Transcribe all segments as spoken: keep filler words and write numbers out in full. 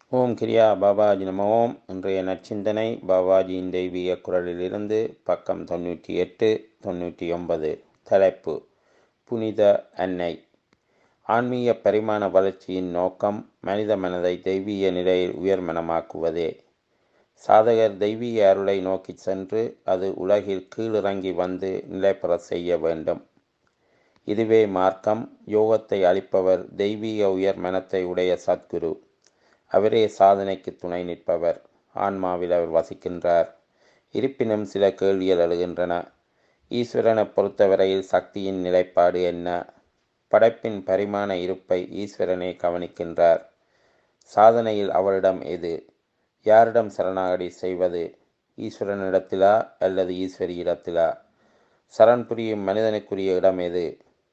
ஓம் கிரியா பாபாஜி நம ஓம். இன்றைய நற்சிந்தனை பாபாஜியின் தெய்வீக குரலிலிருந்து பக்கம் தொண்ணூற்றி எட்டு தொண்ணூற்றி ஒன்பது. தலைப்பு: புனித அன்னை. ஆன்மீக பரிமாண வளர்ச்சியின் நோக்கம் மனித மனதை தெய்வீக நிலையில் உயர்மனமாக்குவதே. சாதகர் தெய்வீக அருளை நோக்கி சென்று அது உலகில் கீழிறங்கி வந்து நிலை பெற செய்ய வேண்டும். இதுவே மார்க்கம். யோகத்தை அளிப்பவர் தெய்வீக உயர் மனத்தை உடைய சத்குரு. அவரே சாதனைக்கு துணை நிற்பவர். ஆன்மாவில் அவர் வசிக்கின்றார். இருப்பினும் சில கேள்விகள் எழுகின்றன. ஈஸ்வரனை பொறுத்தவரையில் சக்தியின் நிலைப்பாடு என்ன? படைப்பின் பரிமாண இருப்பை ஈஸ்வரனே கவனிக்கின்றார். சாதனையில் அவரிடம் எது? யாரிடம் சரணாகதி செய்வது? ஈஸ்வரனிடத்திலா அல்லது ஈஸ்வரியிடத்திலா? சரண் புரியும் மனிதனுக்குரிய இடம் எது?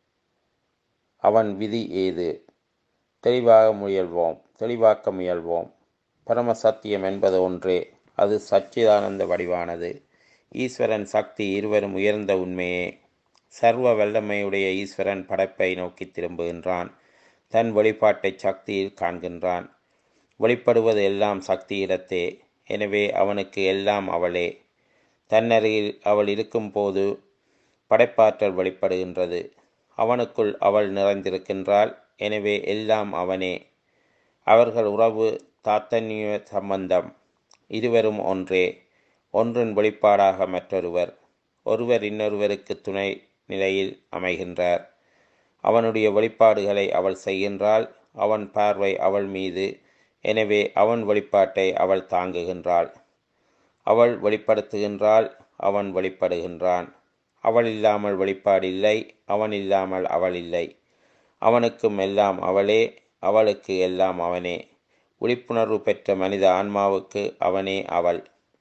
அவன் விதி ஏது? தெளிவாக முயல்வோம் தெளிவாக்க முயல்வோம். பரம சத்தியம் என்பது ஒன்றே. அது சச்சிதானந்த வடிவானது. ஈஸ்வரன் சக்தி இருவரும் உயர்ந்த உண்மையே. சர்வ வல்லமையுடைய ஈஸ்வரன் படைப்பை நோக்கி திரும்புகின்றான். தன் வெளிப்பாட்டை சக்தியில் காண்கின்றான். வெளிப்படுவது எல்லாம் சக்தியிடத்தே. எனவே அவனுக்கு எல்லாம் அவளே. தன்னருகில் அவள் இருக்கும் போது படைப்பாற்றல் வெளிப்படுகின்றது. அவனுக்குள் அவள் நிறைந்திருக்கின்றாள். எனவே எல்லாம் அவனே. அவர்கள் உறவு தாத்தன்ய சம்பந்தம். இருவரும் ஒன்றே. ஒன்றின் வெளிப்பாடாக மற்றொருவர். ஒருவர் இன்னொருவருக்கு துணை நிலையில் அமைகின்றார். அவனுடைய வெளிப்பாடுகளை அவள் செய்கின்றாள். அவன் பார்வை அவள் மீது. எனவே அவன் வெளிப்பாட்டை அவள் தாங்குகின்றாள். அவள் வெளிப்படுத்துகின்றாள். அவன் வெளிப்படுகின்றான். அவள் இல்லாமல் வெளிப்பாடு இல்லை. அவன் இல்லாமல் அவள் இல்லை. அவனுக்கும் எல்லாம் அவளே. அவளுக்கு எல்லாம் அவனே. விழிப்புணர்வு பெற்ற மனித ஆன்மாவுக்கு அவனே அவள்.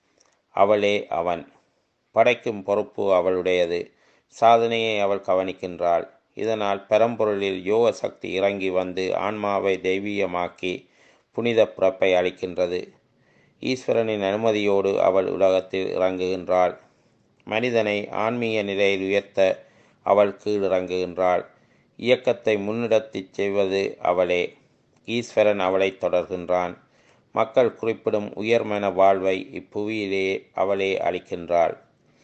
அவளே அவன். படைக்கும் பொறுப்பு அவளுடையது. சாதனையை அவள் கவனிக்கின்றாள். இதனால் பரம்பொருளில் யோக சக்தி இறங்கி வந்து ஆன்மாவை தெய்வீகமாக்கி புனித பிறப்பை அளிக்கின்றது. ஈஸ்வரனின் அனுமதியோடு அவள் உலகத்தில் இறங்குகின்றாள். மனிதனை ஆன்மீக நிலையில் உயர்த்த அவள் கீழிறங்குகின்றாள். இயக்கத்தை முன்னிடத்திச் செய்வது அவளே. ஈஸ்வரன் அவளை தொடர்கின்றான். மக்கள் குறிப்பிடும் உயர்மன வாழ்வை இப்புவியிலே அவளே அளிக்கின்றாள்.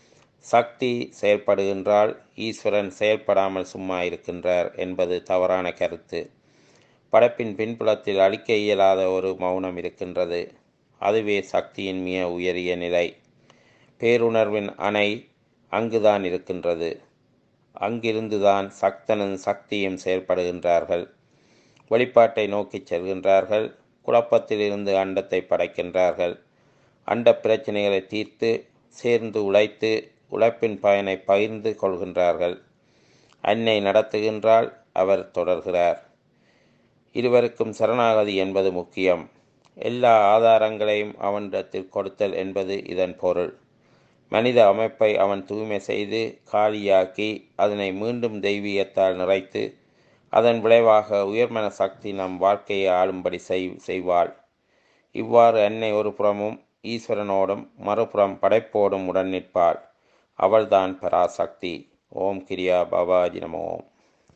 சக்தி செயல்படுகின்றாள். ஈஸ்வரன் செயல்படாமல் சும்மா இருக்கின்றார் என்பது தவறான கருத்து. படைப்பின் பின்புலத்தில் அழிக்க இயலாத ஒரு மௌனம் இருக்கின்றது. அதுவே சக்தியின் மிக உயரிய நிலை. பேருணர்வின் அணை அங்குதான் இருக்கின்றது. அங்கிருந்துதான் சக்தனும் சக்தியும் செயல்படுகின்றார்கள். வெளிப்பாட்டை நோக்கி செல்கின்றார்கள். குழப்பத்தில் இருந்து அண்டத்தை படைக்கின்றார்கள். அண்ட பிரச்சனைகளை தீர்த்து சேர்ந்து உழைத்து உழைப்பின் பயனை பகிர்ந்து கொள்கின்றார்கள். அன்னை நடத்துகின்றாள். அவர் தொடர்கிறார். இருவருக்கும் சரணாகதி என்பது முக்கியம். எல்லா ஆதாரங்களையும் அவனிடத்தில் கொடுத்தல் என்பது இதன் பொருள். மனித அமைப்பை அவன் தூய்மை செய்து காலியாக்கி அதனை மீண்டும் தெய்வீகத்தால் நிறைத்து அதன் விளைவாக உயர்மன சக்தி நம் வாழ்க்கையை ஆளும்படி செய் செய்வாள். இவ்வாறு அன்னை ஒரு புறமும் ஈஸ்வரனோடும் மறுபுறம் படைப்போடும் உடன் நிற்பாள். அவள்தான் பராசக்தி. ஓம் கிரியா பாபாஜி நம ஓம்.